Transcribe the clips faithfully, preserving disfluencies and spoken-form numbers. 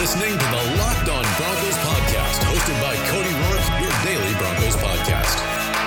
listening to the Locked On Broncos podcast, hosted by Cody Roark, your daily Broncos podcast.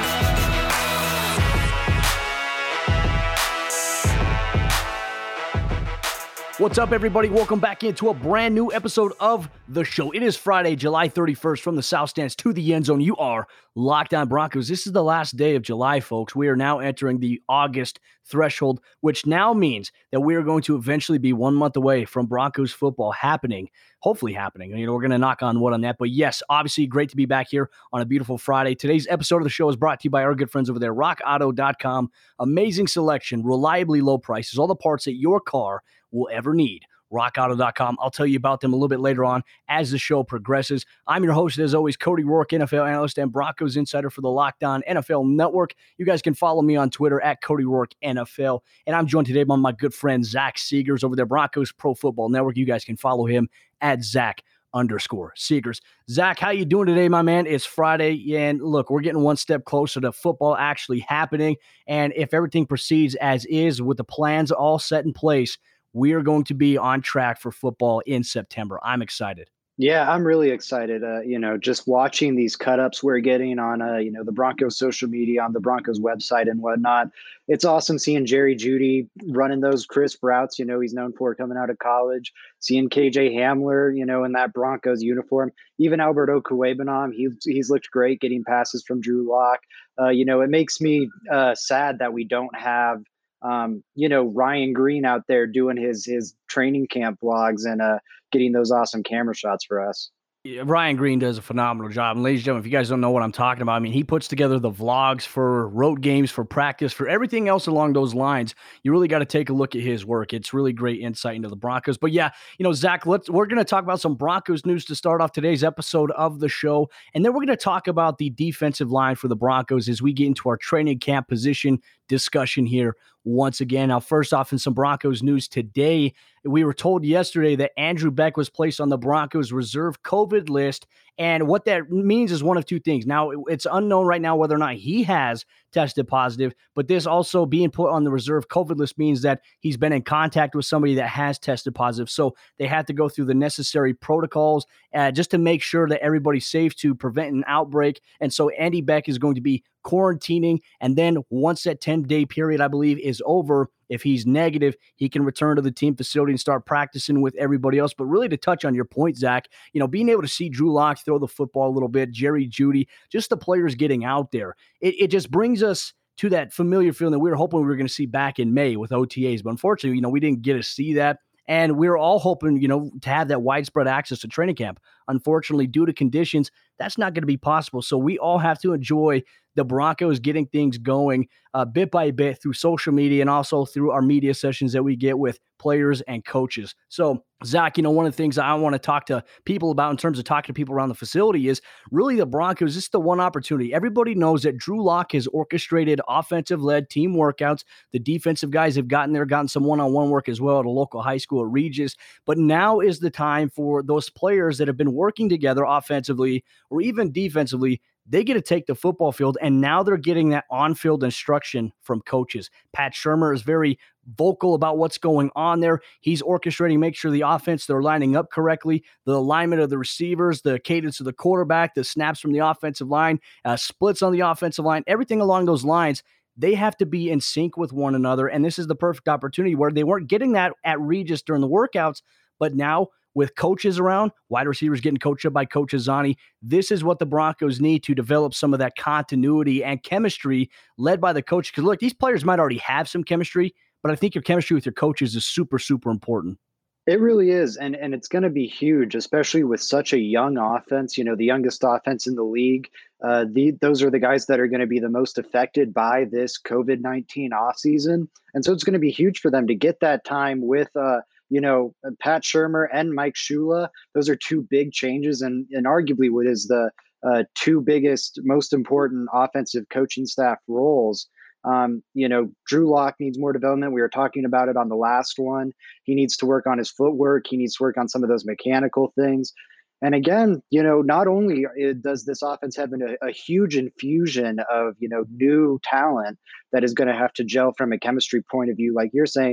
What's up, everybody? Welcome back into a brand new episode of the show. It is Friday, July thirty-first, from the South Stands to the end zone. You are Locked On Broncos. This is the last day of July, folks. We are now entering the August threshold, which now means that we are going to eventually be one month away from Broncos football happening, hopefully happening. You know, we're going to knock on wood on that. But yes, obviously great to be back here on a beautiful Friday. Today's episode of the show is brought to you by our good friends over there, rock auto dot com. Amazing selection, reliably low prices, all the parts that your car will ever need. rock auto dot com. I'll tell you about them a little bit later on as the show progresses. I'm your host, as always, Cody Roark, N F L analyst and Broncos insider for the Locked On N F L Network. You guys can follow me on Twitter at Cody Roark N F L. And I'm joined today by my good friend Zach Seegers over there, Broncos Pro Football Network. You guys can follow him at Zach underscore Seegers. Zach, how you doing today, my man? It's Friday, and look, we're getting one step closer to football actually happening. And if everything proceeds as is with the plans all set in place, we are going to be on track for football in September. I'm excited. Yeah, I'm really excited. Uh, you know, just watching these cut-ups we're getting on, uh, you know, the Broncos social media, on the Broncos website and whatnot. It's awesome seeing Jerry Jeudy running those crisp routes, you know, he's known for coming out of college. Seeing K J Hamler, you know, in that Broncos uniform. Even Albert Okwuegbunam, he, he's looked great getting passes from Drew Lock. Uh, you know, it makes me uh, sad that we don't have Um, you know, Ryan Green out there doing his his training camp vlogs and uh, getting those awesome camera shots for us. Yeah, Ryan Green does a phenomenal job. And ladies and gentlemen, if you guys don't know what I'm talking about, I mean, he puts together the vlogs for road games, for practice, for everything else along those lines. You really got to take a look at his work. It's really great insight into the Broncos. But yeah, you know, Zach, let's we're going to talk about some Broncos news to start off today's episode of the show. And then we're going to talk about the defensive line for the Broncos as we get into our training camp position discussion here once again. Now, first off, in some Broncos news today, we were told yesterday that Andrew Beck was placed on the Broncos reserve COVID list. And what that means is one of two things. Now, it's unknown right now whether or not he has tested positive, but this also being put on the reserve COVID list means that he's been in contact with somebody that has tested positive. So they have to go through the necessary protocols uh, just to make sure that everybody's safe to prevent an outbreak. And so Andy Beck is going to be quarantining. And then once that ten-day period, I believe, is over, if he's negative, he can return to the team facility and start practicing with everybody else. But really, to touch on your point, Zach, you know, being able to see Drew Lock throw the football a little bit, Jerry Jeudy, just the players getting out there, it, it just brings us to that familiar feeling that we were hoping we were going to see back in May with O T As. But unfortunately, you know, we didn't get to see that. And we we're all hoping, you know, to have that widespread access to training camp. Unfortunately, due to conditions, that's not going to be possible. So we all have to enjoy the Broncos getting things going uh, bit by bit through social media and also through our media sessions that we get with players and coaches. So, Zach, you know, one of the things I want to talk to people about in terms of talking to people around the facility is really the Broncos. This is the one opportunity. Everybody knows that Drew Lock has orchestrated offensive-led team workouts. The defensive guys have gotten there, gotten some one-on-one work as well at a local high school at Regis. But now is the time for those players that have been working together offensively or even defensively. They get to take the football field, and now they're getting that on-field instruction from coaches. Pat Shurmur is very vocal about what's going on there. He's orchestrating, make sure the offense, they're lining up correctly, the alignment of the receivers, the cadence of the quarterback, the snaps from the offensive line, uh, splits on the offensive line, everything along those lines. They have to be in sync with one another, and this is the perfect opportunity where they weren't getting that at Regis during the workouts, but now with coaches around, wide receivers getting coached up by Coach Azzanni, this is what the Broncos need to develop some of that continuity and chemistry led by the coach. Because look, these players might already have some chemistry, but I think your chemistry with your coaches is super, super important. It really is. And and it's going to be huge, especially with such a young offense, you know, the youngest offense in the league. Uh, the, those are the guys that are going to be the most affected by this COVID nineteen offseason. And so it's going to be huge for them to get that time with, uh, you know, Pat Shurmur and Mike Shula. Those are two big changes and, and arguably what is the uh, two biggest, most important offensive coaching staff roles. Um, you know, Drew Lock needs more development. We were talking about it on the last one. He needs to work on his footwork. He needs to work on some of those mechanical things. And again, you know, not only does this offense have an, a, a huge infusion of, you know, new talent that is going to have to gel from a chemistry point of view, like you're saying,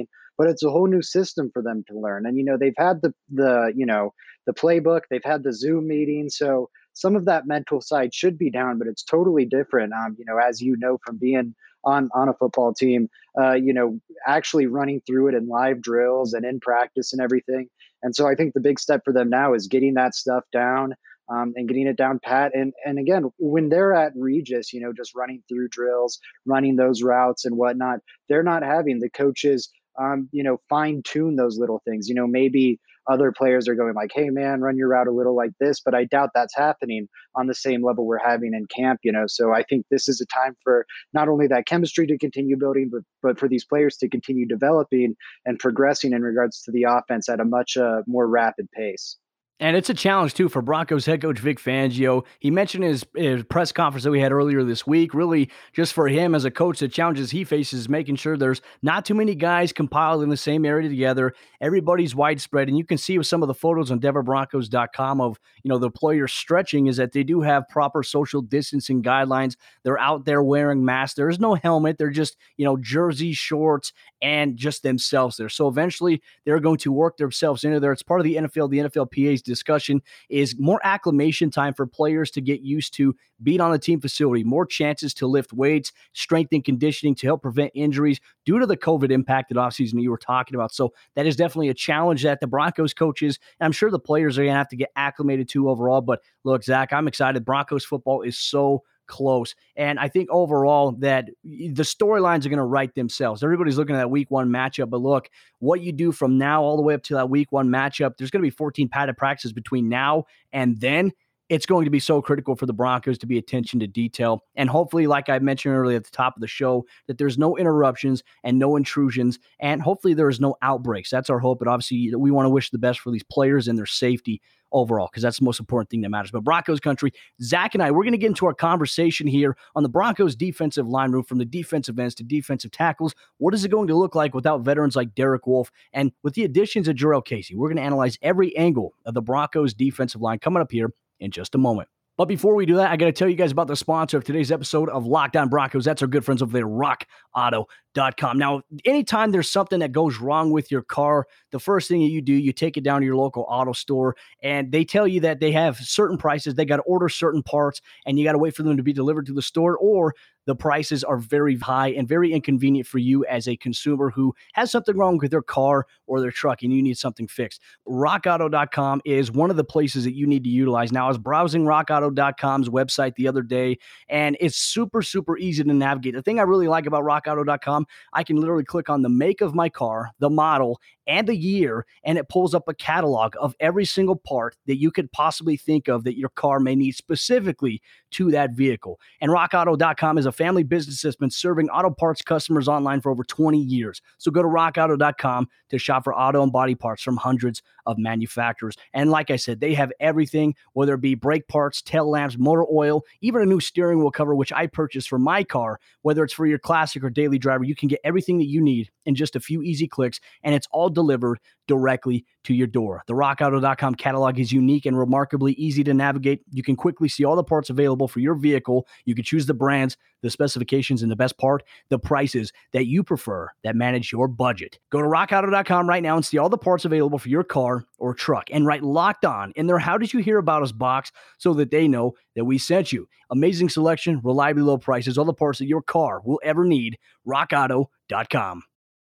but it's a whole new system for them to learn. And, you know, they've had the, the, you know, the playbook, they've had the Zoom meeting. So some of that mental side should be down, but it's totally different. Um, you know, as you know, from being on, on a football team, uh, you know, actually running through it in live drills and in practice and everything. And so I think the big step for them now is getting that stuff down, um, and getting it down pat. And and again, when they're at Regis, you know, just running through drills, running those routes and whatnot, they're not having the coaches, um, you know, fine tune those little things. You know, maybe other players are going like, "Hey, man, run your route a little like this," but I doubt that's happening on the same level we're having in camp. You know, so I think this is a time for not only that chemistry to continue building, but but for these players to continue developing and progressing in regards to the offense at a much uh, more rapid pace. And it's a challenge, too, for Broncos head coach Vic Fangio. He mentioned his, his press conference that we had earlier this week. Really, just for him as a coach, the challenges he faces is making sure there's not too many guys compiled in the same area together. Everybody's widespread. And you can see with some of the photos on Denver Broncos dot com of, you know, the players stretching is that they do have proper social distancing guidelines. They're out there wearing masks. There's no helmet. They're just, you know, jersey, shorts, and just themselves there. So eventually they're going to work themselves into there. It's part of the N F L, the N F L P A's discussion is more acclimation time for players to get used to being on the team facility, more chances to lift weights, strength and conditioning to help prevent injuries due to the COVID impacted offseason that you were talking about. So that is definitely a challenge that the Broncos coaches, and I'm sure the players are going to have to get acclimated to overall. But look, Zach, I'm excited. Broncos football is so close. And I think overall that the storylines are going to write themselves. Everybody's looking at that week one matchup, but look, what you do from now all the way up to that week one matchup, there's going to be fourteen padded practices between now and then. It's going to be so critical for the Broncos to be attention to detail. And hopefully, like I mentioned earlier at the top of the show, that there's no interruptions and no intrusions. And hopefully there's no outbreaks. That's our hope. But obviously, we want to wish the best for these players and their safety overall, because that's the most important thing that matters. But Broncos country, Zach and I, we're going to get into our conversation here on the Broncos defensive line room, from the defensive ends to defensive tackles. What is it going to look like without veterans like Derek Wolfe? And with the additions of Jurrell Casey, we're going to analyze every angle of the Broncos defensive line coming up here in just a moment. But before we do that, I got to tell you guys about the sponsor of today's episode of Locked On Broncos. That's our good friends over there, rock auto dot com. Now, anytime there's something that goes wrong with your car, the first thing that you do, you take it down to your local auto store, and they tell you that they have certain prices. They got to order certain parts, and you got to wait for them to be delivered to the store, or the prices are very high and very inconvenient for you as a consumer who has something wrong with their car or their truck and you need something fixed. rock auto dot com is one of the places that you need to utilize. Now, I was browsing rock auto dot com's website the other day, and it's super, super easy to navigate. The thing I really like about rock auto dot com, I can literally click on the make of my car, the model, and the year, and it pulls up a catalog of every single part that you could possibly think of that your car may need specifically to that vehicle. And rock auto dot com is a family business that's been serving auto parts customers online for over twenty years. So go to rock auto dot com to shop for auto and body parts from hundreds of manufacturers. And like I said, they have everything, whether it be brake parts, tail lamps, motor oil, even a new steering wheel cover, which I purchased for my car. Whether it's for your classic or daily driver, you can get everything that you need in just a few easy clicks, and it's all delivered directly to your door. The rock auto dot com catalog is unique and remarkably easy to navigate. You can quickly see all the parts available for your vehicle. You can choose the brands, the specifications, and the best part, the prices that you prefer that manage your budget. Go to rock auto dot com right now and see all the parts available for your car or truck, and write Locked On in their How Did You Hear About Us box so that they know that we sent you. Amazing selection, reliably low prices, all the parts that your car will ever need. rock auto dot com.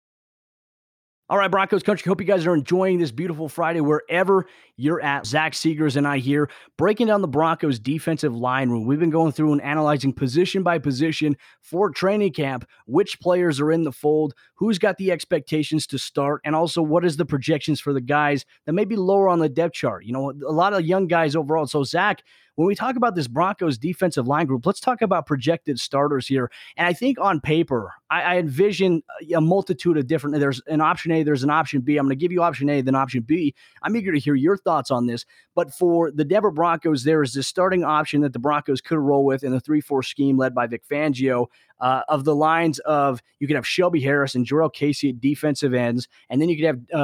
All right, Broncos country, hope you guys are enjoying this beautiful Friday wherever you're at. Zach Seegers and I here breaking down the Broncos defensive line room. We've been going through and analyzing position by position for training camp, which players are in the fold, who's got the expectations to start, and also what is the projections for the guys that may be lower on the depth chart. You know, a lot of young guys overall. So, Zach, when we talk about this Broncos defensive line group, let's talk about projected starters here. And I think on paper, I, I envision a multitude of different, there's an option A, there's an option B. I'm going to give you option A, then option B. I'm eager to hear your thoughts on this. But for the Denver Broncos, there is this starting option that the Broncos could roll with in the three four scheme led by Vic Fangio. Uh, of the lines of, you could have Shelby Harris and Jurrell Casey at defensive ends, and then you could have uh,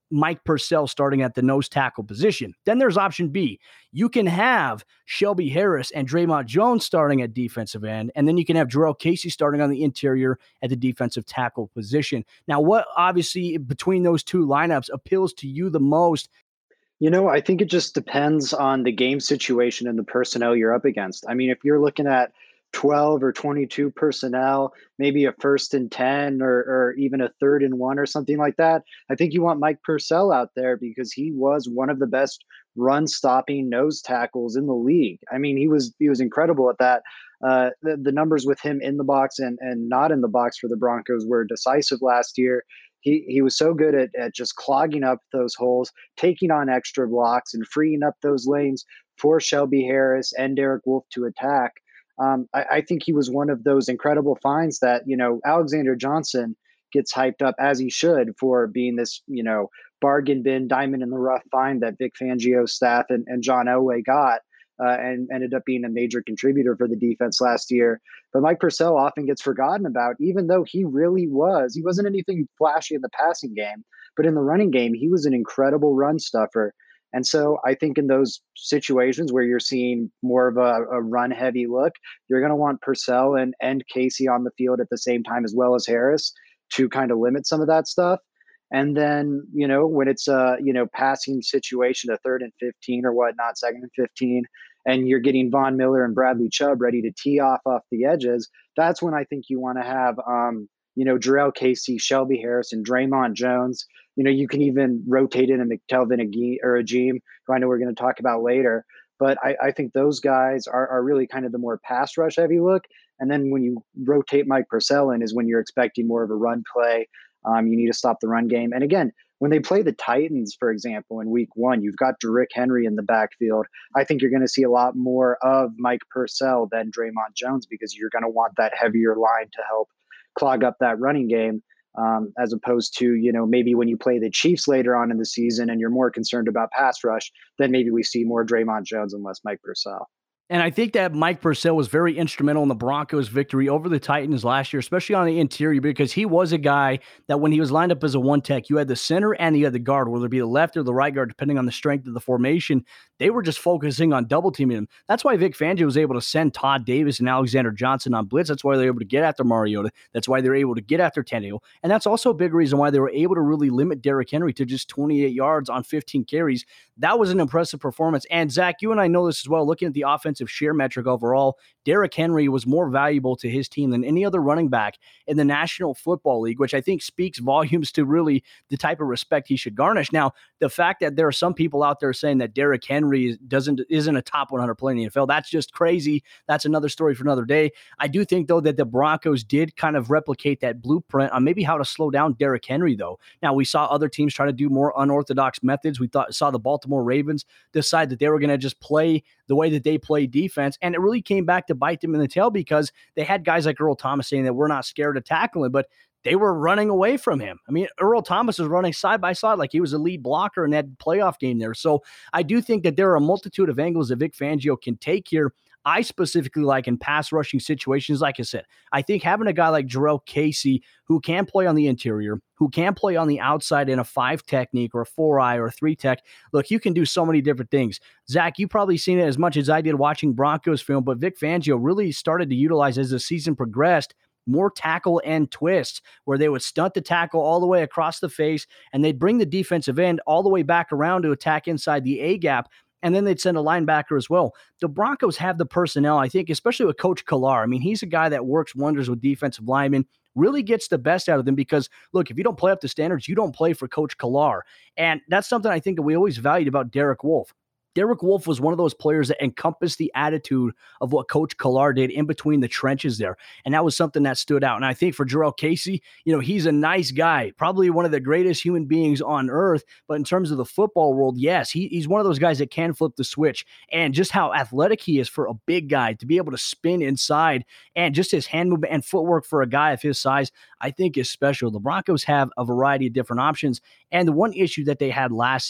Mike Purcell starting at the nose tackle position. Then there's option B. You can have Shelby Harris and Draymond Jones starting at defensive end, and then you can have Jurrell Casey starting on the interior at the defensive tackle position. Now, what obviously between those two lineups appeals to you the most? You know, I think it just depends on the game situation and the personnel you're up against. I mean, if you're looking at twelve or twenty-two personnel, maybe a first and ten or, or even a third and one or something like that, I think you want Mike Purcell out there because he was one of the best run stopping nose tackles in the league. I mean, he was he was incredible at that. Uh, the, the numbers with him in the box and, and not in the box for the Broncos were decisive last year. He he was so good at, at just clogging up those holes, taking on extra blocks and freeing up those lanes for Shelby Harris and Derek Wolfe to attack. Um, I, I think he was one of those incredible finds that, you know, Alexander Johnson gets hyped up as he should for being this, you know, bargain bin, diamond in the rough find that Vic Fangio's staff and, and John Elway got uh, and ended up being a major contributor for the defense last year. But Mike Purcell often gets forgotten about, even though he really was. He wasn't anything flashy in the passing game, but in the running game, he was an incredible run stuffer. And so I think in those situations where you're seeing more of a, a run heavy look, you're going to want Purcell and, and Casey on the field at the same time, as well as Harris, to kind of limit some of that stuff. And then, you know, when it's a, you know, passing situation, a third and fifteen or whatnot, second and fifteen, and you're getting Von Miller and Bradley Chubb ready to tee off off the edges, that's when I think you want to have, um, you know, Jurrell Casey, Shelby Harris, and Draymond Jones. You know, you can even rotate in a McTelvin or a Agim, who I know we're going to talk about later. But I, I think those guys are, are really kind of the more pass rush heavy look. And then when you rotate Mike Purcell in is when you're expecting more of a run play. Um, you need to stop the run game. And again, when they play the Titans, for example, in week one, you've got Derrick Henry in the backfield. I think you're going to see a lot more of Mike Purcell than Draymond Jones because you're going to want that heavier line to help clog up that running game. Um, as opposed to, you know, maybe when you play the Chiefs later on in the season and you're more concerned about pass rush, then maybe we see more Draymond Jones and less Mike Purcell. And I think that Mike Purcell was very instrumental in the Broncos' victory over the Titans last year, especially on the interior, because he was a guy that when he was lined up as a one-tech, you had the center and you had the guard, whether it be the left or the right guard, depending on the strength of the formation. They were just focusing on double-teaming him. That's why Vic Fangio was able to send Todd Davis and Alexander Johnson on blitz. That's why they were able to get after Mariota. That's why they were able to get after Tannehill. And that's also a big reason why they were able to really limit Derrick Henry to just twenty-eight yards on fifteen carries. That was an impressive performance. And Zach, you and I know this as well, looking at the offensive share metric overall, Derrick Henry was more valuable to his team than any other running back in the National Football League, which I think speaks volumes to really the type of respect he should garnish. Now, the fact that there are some people out there saying that Derrick Henry doesn't isn't a top one hundred player in the N F L, that's just crazy. That's another story for another day. I do think, though, that the Broncos did kind of replicate that blueprint on maybe how to slow down Derrick Henry, though. Now, we saw other teams try to do more unorthodox methods. We thought saw the Baltimore Ravens decide that they were going to just play the way that they play defense, and it really came back to bite them in the tail because they had guys like Earl Thomas saying that we're not scared to tackle him, but they were running away from him. I mean, Earl Thomas was running side by side like he was a lead blocker in that playoff game there. So I do think that there are a multitude of angles that Vic Fangio can take here. I specifically like in pass rushing situations, like I said, I think having a guy like Jurrell Casey who can play on the interior, who can play on the outside in a five technique or a four eye or a three tech. Look, you can do so many different things. Zach, you've probably seen it as much as I did watching Broncos film, but Vic Fangio really started to utilize as the season progressed more tackle and twists where they would stunt the tackle all the way across the face and they'd bring the defensive end all the way back around to attack inside the A gap. And then they'd send a linebacker as well. The Broncos have the personnel, I think, especially with Coach Klar. I mean, he's a guy that works wonders with defensive linemen, really gets the best out of them because, look, if you don't play up to standards, you don't play for Coach Klar. And that's something I think that we always valued about Derek Wolfe. Derek Wolfe was one of those players that encompassed the attitude of what Coach Klar did in between the trenches there. And that was something that stood out. And I think for Jurrell Casey, you know, he's a nice guy, probably one of the greatest human beings on earth. But in terms of the football world, yes, he, he's one of those guys that can flip the switch. And just how athletic he is for a big guy to be able to spin inside and just his hand movement and footwork for a guy of his size, I think is special. The Broncos have a variety of different options. And the one issue that they had last season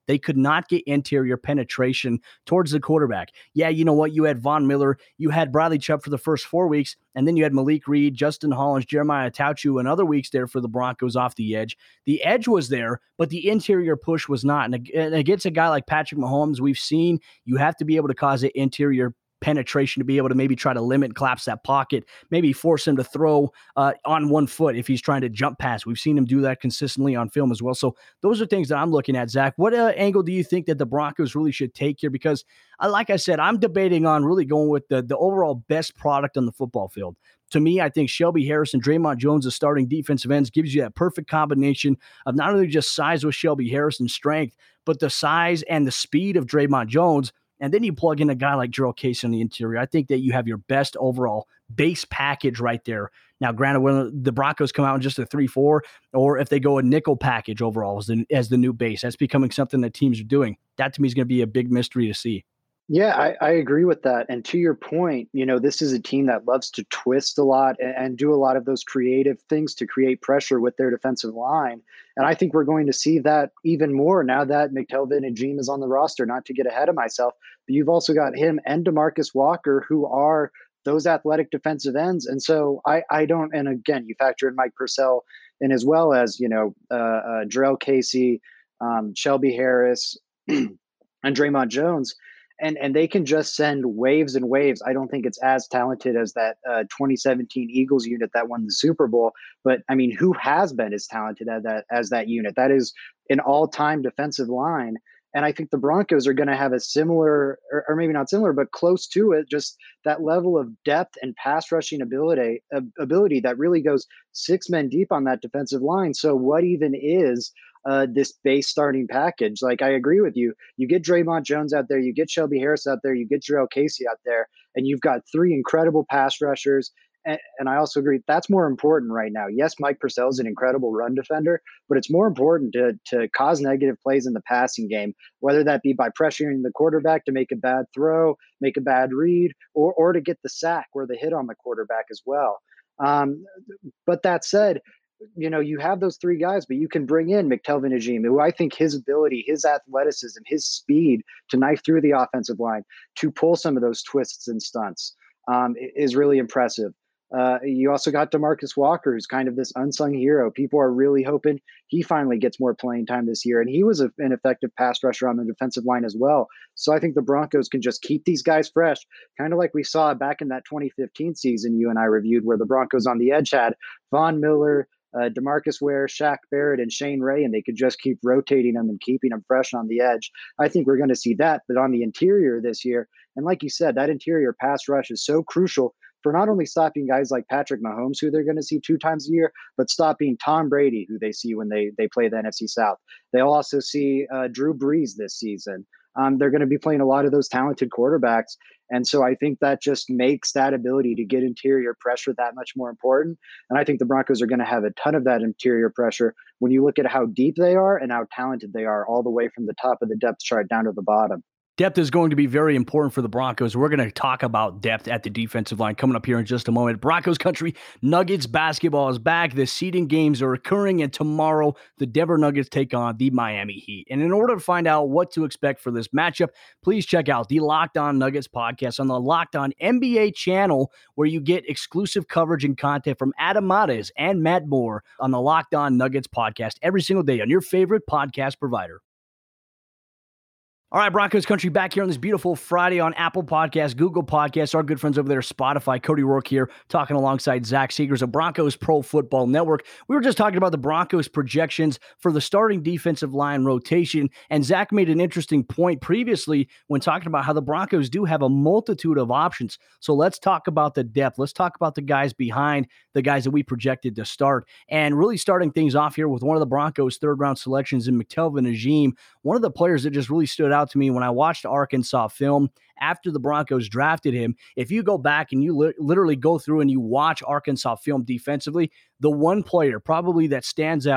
They could not get interior penetration towards the quarterback. Yeah, you know what? You had Von Miller, you had Bradley Chubb for the first four weeks, and then you had Malik Reed, Justin Hollins, Jeremiah Tauchu, and other weeks there for the Broncos off the edge. The edge was there, but the interior push was not. And against a guy like Patrick Mahomes, we've seen you have to be able to cause the interior penetration to be able to maybe try to limit, collapse that pocket, maybe force him to throw uh, on one foot if he's trying to jump pass. We've seen him do that consistently on film as well. So those are things that I'm looking at, Zach. What uh, angle do you think that the Broncos really should take here? Because uh, like I said, I'm debating on really going with the, the overall best product on the football field. To me, I think Shelby Harris and Draymond Jones as starting defensive ends gives you that perfect combination of not only just size with Shelby Harris and strength, but the size and the speed of Draymond Jones. And then you plug in a guy like Jurrell Casey on the interior. I think that you have your best overall base package right there. Now, granted, when the Broncos come out in just a three four, or if they go a nickel package overall as the, as the new base, that's becoming something that teams are doing. That to me is going to be a big mystery to see. Yeah, I, I agree with that. And to your point, you know, this is a team that loves to twist a lot and, and do a lot of those creative things to create pressure with their defensive line. And I think we're going to see that even more now that McTelvin Agim is on the roster, not to get ahead of myself. But you've also got him and DeMarcus Walker, who are those athletic defensive ends. And so I, I don't, and again, you factor in Mike Purcell and as well as, you know, uh, uh, Jurrell Casey, um, Shelby Harris, and Draymond Jones. And and they can just send waves and waves. I don't think it's as talented as that uh, twenty seventeen Eagles unit that won the Super Bowl. But I mean, who has been as talented as that as that unit? That is an all-time defensive line. And I think the Broncos are going to have a similar, or, or maybe not similar, but close to it, just that level of depth and pass rushing ability, uh, ability that really goes six men deep on that defensive line. So what even is uh, this base starting package? Like, I agree with you. You get Draymond Jones out there, you get Shelby Harris out there, you get Jurrell Casey out there, and you've got three incredible pass rushers. And, and I also agree that's more important right now. Yes, Mike Purcell is an incredible run defender, but it's more important to to cause negative plays in the passing game, whether that be by pressuring the quarterback to make a bad throw, make a bad read, or or to get the sack or the hit on the quarterback as well. Um, but that said, you know, you have those three guys, but you can bring in McTelvin Agim, who I think his ability, his athleticism, his speed to knife through the offensive line, to pull some of those twists and stunts um, is really impressive. Uh, you also got DeMarcus Walker, who's kind of this unsung hero. People are really hoping he finally gets more playing time this year. And he was a, an effective pass rusher on the defensive line as well. So I think the Broncos can just keep these guys fresh, kind of like we saw back in that twenty fifteen season you and I reviewed, where the Broncos on the edge had Von Miller, uh, DeMarcus Ware, Shaq Barrett, and Shane Ray, and they could just keep rotating them and keeping them fresh on the edge. I think we're going to see that. But on the interior this year, and like you said, that interior pass rush is so crucial for not only stopping guys like Patrick Mahomes, who they're going to see two times a year, but stopping Tom Brady, who they see when they they play the N F C South. They'll also see uh, Drew Brees this season. Um, they're going to be playing a lot of those talented quarterbacks. And so I think that just makes that ability to get interior pressure that much more important. And I think the Broncos are going to have a ton of that interior pressure when you look at how deep they are and how talented they are, all the way from the top of the depth chart down to the bottom. Depth is going to be very important for the Broncos. We're going to talk about depth at the defensive line coming up here in just a moment. Broncos country, Nuggets basketball is back. The seeding games are occurring, and tomorrow the Denver Nuggets take on the Miami Heat. And in order to find out what to expect for this matchup, please check out the Locked On Nuggets podcast on the Locked On N B A channel, where you get exclusive coverage and content from Adam Mares and Matt Moore on the Locked On Nuggets podcast every single day on your favorite podcast provider. All right, Broncos country, back here on this beautiful Friday on Apple Podcasts, Google Podcasts, our good friends over there, Spotify. Cody Rourke here, talking alongside Zach Seegers of Broncos Pro Football Network. We were just talking about the Broncos projections for the starting defensive line rotation, and Zach made an interesting point previously when talking about how the Broncos do have a multitude of options. So let's talk about the depth. Let's talk about the guys behind the guys that we projected to start, and really starting things off here with one of the Broncos' third-round selections in McTelvin Agim, one of the players that just really stood out to me when I watched Arkansas film after the Broncos drafted him. If you go back and you li- literally go through and you watch Arkansas film defensively, the one player probably that stands out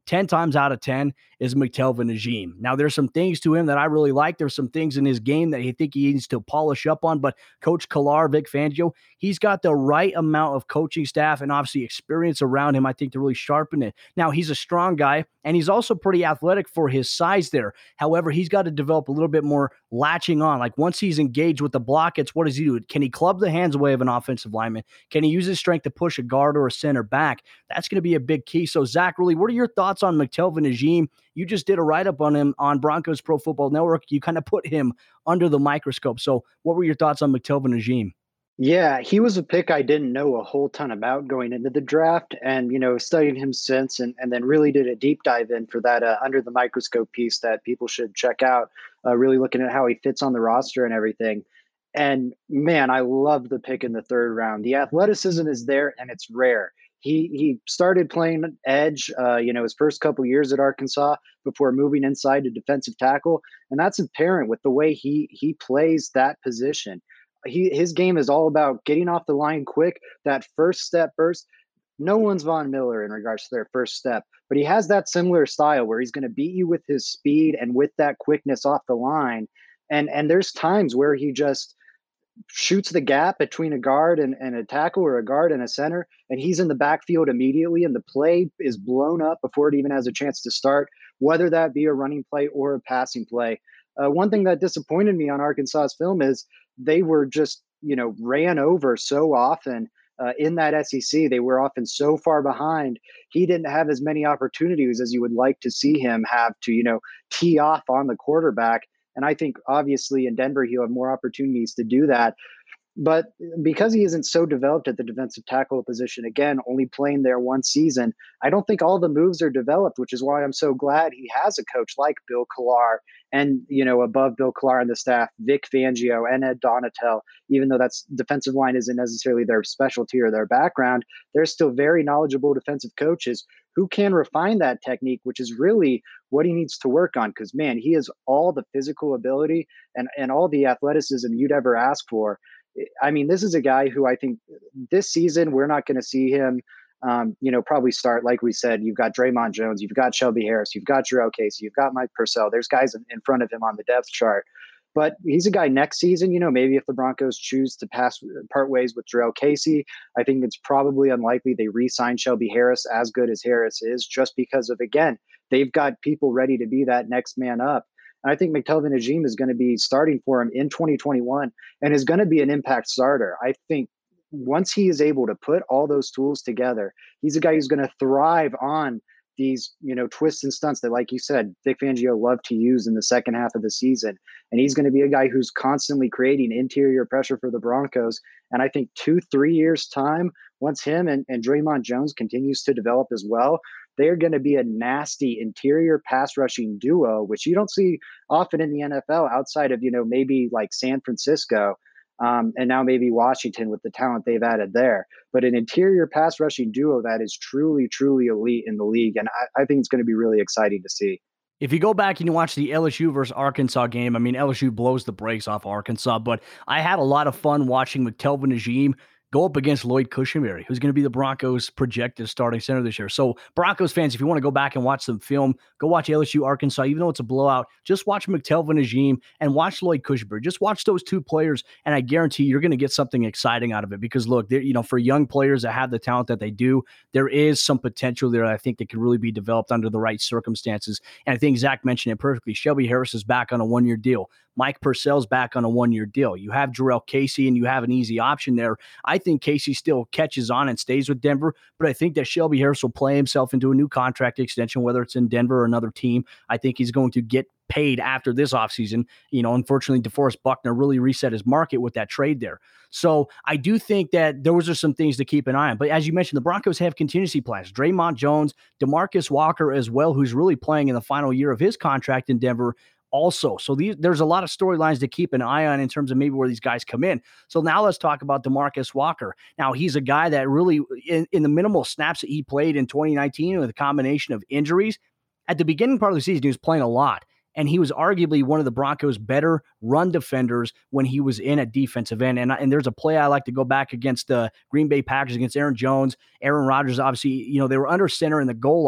ten times out of ten is McTelvin Agim. Now, there's some things to him that I really like. There's some things in his game that I think he needs to polish up on, but Coach Khalar, Vic Fangio, he's got the right amount of coaching staff and obviously experience around him, I think, to really sharpen it. Now, he's a strong guy, and he's also pretty athletic for his size there. However, he's got to develop a little bit more latching on. Like, once he's engaged with the block, it's what does he do? Can he club the hands away of an offensive lineman? Can he use his strength to push a guard or a center back? That's going to be a big key. So, Zach, really, what are your thoughts on McTelvin Agim? You just did a write-up on him on Broncos Pro Football Network. You kind of put him under the microscope. So what were your thoughts on McTelvin Agim? Yeah, he was a pick I didn't know a whole ton about going into the draft, and, you know, studied him since, and, and then really did a deep dive in for that uh, under the microscope piece that people should check out, uh, really looking at how he fits on the roster and everything. And man, I love the pick in the third round. The athleticism is there, and it's rare. He he started playing edge, uh, you know, his first couple years at Arkansas before moving inside to defensive tackle, and that's apparent with the way he he plays that position. He his game is all about getting off the line quick, that first step burst. No one's Von Miller in regards to their first step, but he has that similar style where he's going to beat you with his speed and with that quickness off the line. And and there's times where he just shoots the gap between a guard and, and a tackle, or a guard and a center, and he's in the backfield immediately, and the play is blown up before it even has a chance to start, whether that be a running play or a passing play. Uh, one thing that disappointed me on Arkansas's film is they were just, you know, ran over so often uh, in that S E C. They were often so far behind. He didn't have as many opportunities as you would like to see him have to, you know, tee off on the quarterback. And I think obviously in Denver, he'll have more opportunities to do that. But because he isn't so developed at the defensive tackle position, again, only playing there one season, I don't think all the moves are developed, which is why I'm so glad he has a coach like Bill Khalar, and, you know, above Bill Khalar and the staff, Vic Fangio and Ed Donatel. Even though that's defensive line isn't necessarily their specialty or their background, they're still very knowledgeable defensive coaches who can refine that technique, which is really what he needs to work on. Because, man, he has all the physical ability and, and all the athleticism you'd ever ask for. I mean, this is a guy who I think this season we're not going to see him, um, you know, probably start. Like we said, you've got Draymond Jones, you've got Shelby Harris, you've got Jurrell Casey, you've got Mike Purcell. There's guys in, in front of him on the depth chart. But he's a guy next season, you know, maybe if the Broncos choose to pass part ways with Jurrell Casey, I think it's probably unlikely they re-sign Shelby Harris, as good as Harris is, just because of, again, they've got people ready to be that next man up. And I think McTelvin Agim is going to be starting for him in twenty twenty-one and is going to be an impact starter. I think once he is able to put all those tools together, he's a guy who's going to thrive on these, you know, twists and stunts that, like you said, Vic Fangio loved to use in the second half of the season. And he's going to be a guy who's constantly creating interior pressure for the Broncos. And I think two, three years time, once him and, and Draymond Jones continues to develop as well, they're going to be a nasty interior pass rushing duo, which you don't see often in the N F L outside of, you know, maybe like San Francisco. Um, and now maybe Washington with the talent they've added there. But an interior pass rushing duo that is truly, truly elite in the league. And I, I think it's going to be really exciting to see. If you go back and you watch the L S U versus Arkansas game, I mean, L S U blows the brakes off Arkansas, but I had a lot of fun watching McTelvin Agim go up against Lloyd Cushenberry, who's going to be the Broncos' projected starting center this year. So Broncos fans, if you want to go back and watch some film, go watch L S U Arkansas. Even though it's a blowout, just watch McTelvin Agim and watch Lloyd Cushenberry. Just watch those two players, and I guarantee you're going to get something exciting out of it. Because look, you know, for young players that have the talent that they do, there is some potential there. I think that can really be developed under the right circumstances. And I think Zach mentioned it perfectly. Shelby Harris is back on a one-year deal. Mike Purcell's back on a one-year deal. You have Jurrell Casey, and you have an easy option there. I think Casey still catches on and stays with Denver, but I think that Shelby Harris will play himself into a new contract extension, whether it's in Denver or another team. I think he's going to get paid after this offseason. You know, unfortunately, DeForest Buckner really reset his market with that trade there. So I do think that those are some things to keep an eye on. But as you mentioned, the Broncos have contingency plans. Draymond Jones, DeMarcus Walker as well, who's really playing in the final year of his contract in Denver also. So these, there's a lot of storylines to keep an eye on in terms of maybe where these guys come in. So now let's talk about DeMarcus Walker. Now he's a guy that really, in, in the minimal snaps that he played in twenty nineteen with a combination of injuries, at the beginning part of the season, he was playing a lot. And he was arguably one of the Broncos' better run defenders when he was in at defensive end. And, and there's a play I like to go back against the Green Bay Packers against Aaron Jones. Aaron Rodgers, obviously, you know, they were under center in the goal line.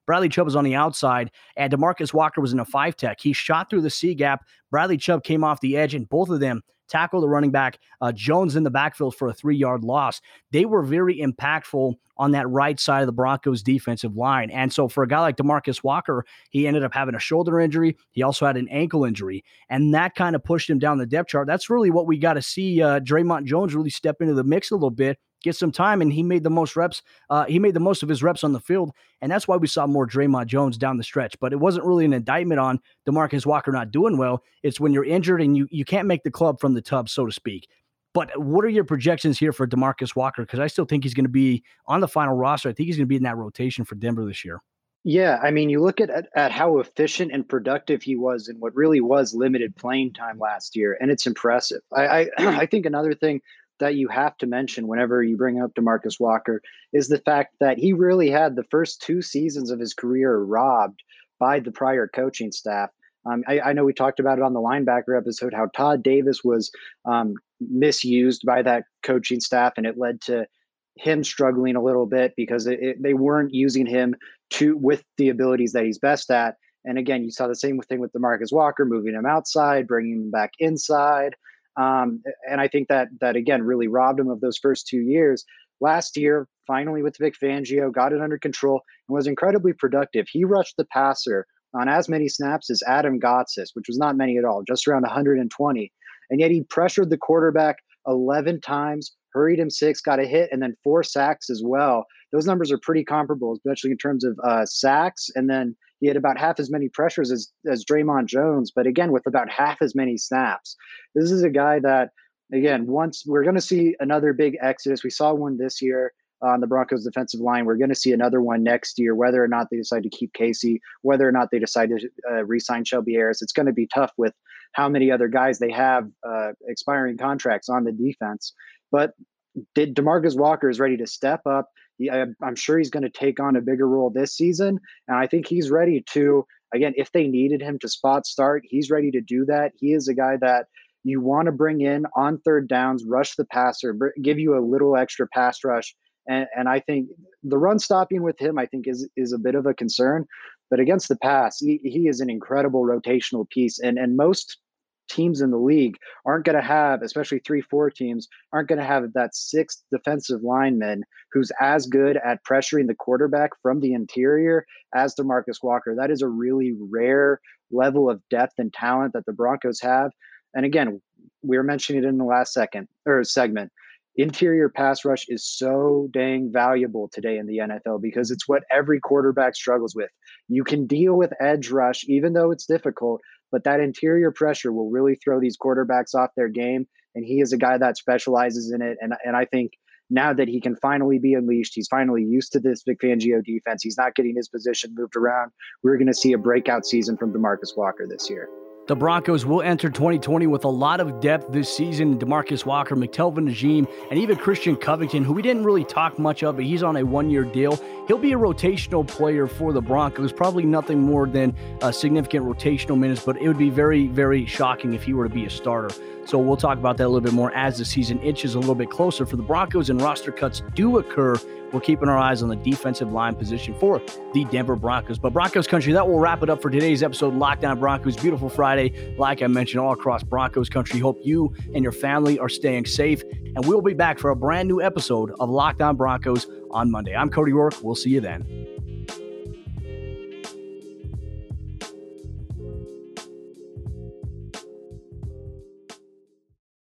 Bradley Chubb was on the outside, and DeMarcus Walker was in a five tech. He shot through the C gap. Bradley Chubb came off the edge, and both of them tackled the running back, uh, Jones, in the backfield for a three-yard loss. They were very impactful on that right side of the Broncos defensive line. And so for a guy like DeMarcus Walker, he ended up having a shoulder injury. He also had an ankle injury, and that kind of pushed him down the depth chart. That's really what we got to see uh, Draymond Jones really step into the mix a little bit, get some time, and he made the most reps. Uh, he made the most of his reps on the field, and that's why we saw more Draymond Jones down the stretch. But it wasn't really an indictment on DeMarcus Walker not doing well. It's when you're injured and you you can't make the club from the tub, so to speak. But what are your projections here for DeMarcus Walker? Because I still think he's going to be on the final roster. I think he's going to be in that rotation for Denver this year. Yeah, I mean, you look at, at at how efficient and productive he was in what really was limited playing time last year, and it's impressive. I I, I think another thing that you have to mention whenever you bring up DeMarcus Walker is the fact that he really had the first two seasons of his career robbed by the prior coaching staff. Um, I, I know we talked about it on the linebacker episode, how Todd Davis was um, misused by that coaching staff, and it led to him struggling a little bit because it, it, they weren't using him to with the abilities that he's best at. And again, you saw the same thing with DeMarcus Walker, moving him outside, bringing him back inside. Um, and I think that that, again, really robbed him of those first two years. Last year, finally with Vic Fangio, got it under control and was incredibly productive. He rushed the passer on as many snaps as Adam Gotsis, which was not many at all, just around one hundred twenty. And yet he pressured the quarterback eleven times, hurried him six, got a hit, and then four sacks as well. Those numbers are pretty comparable, especially in terms of uh, sacks. And then he had about half as many pressures as, as Draymond Jones, but again, with about half as many snaps. This is a guy that, again, once we're going to see another big exodus. We saw one this year on the Broncos defensive line. We're going to see another one next year, whether or not they decide to keep Casey, whether or not they decide to uh, re-sign Shelby Harris. It's going to be tough with how many other guys they have uh, expiring contracts on the defense. But did DeMarcus Walker is ready to step up. He, I, I'm sure he's going to take on a bigger role this season. And I think he's ready to, again, if they needed him to spot start, he's ready to do that. He is a guy that you want to bring in on third downs, rush the passer, give you a little extra pass rush. And, and I think the run stopping with him, I think, is is a bit of a concern. But against the pass, he, he is an incredible rotational piece. And, and most teams in the league aren't going to have, especially three, four teams, aren't going to have that sixth defensive lineman who's as good at pressuring the quarterback from the interior as DeMarcus Walker. That is a really rare level of depth and talent that the Broncos have. And again, we were mentioning it in the last second or segment. Interior pass rush is so dang valuable today in the N F L because it's what every quarterback struggles with. You can deal with edge rush, even though it's difficult, but that interior pressure will really throw these quarterbacks off their game. And he is a guy that specializes in it. And, and I think now that he can finally be unleashed, he's finally used to this Vic Fangio defense. He's not getting his position moved around. We're going to see a breakout season from DeMarcus Walker this year. The Broncos will enter twenty twenty with a lot of depth this season. DeMarcus Walker, McTelvin Najim, and even Christian Covington, who we didn't really talk much of, but he's on a one-year deal. He'll be a rotational player for the Broncos, probably nothing more than uh, significant rotational minutes, but it would be very, very shocking if he were to be a starter. So we'll talk about that a little bit more as the season inches a little bit closer for the Broncos and roster cuts do occur. We're keeping our eyes on the defensive line position for the Denver Broncos. But Broncos country, that will wrap it up for today's episode, Locked On Broncos. Beautiful Friday, like I mentioned, all across Broncos country. Hope you and your family are staying safe. And we'll be back for a brand new episode of Locked On Broncos on Monday. I'm Cody Roark. We'll see you then.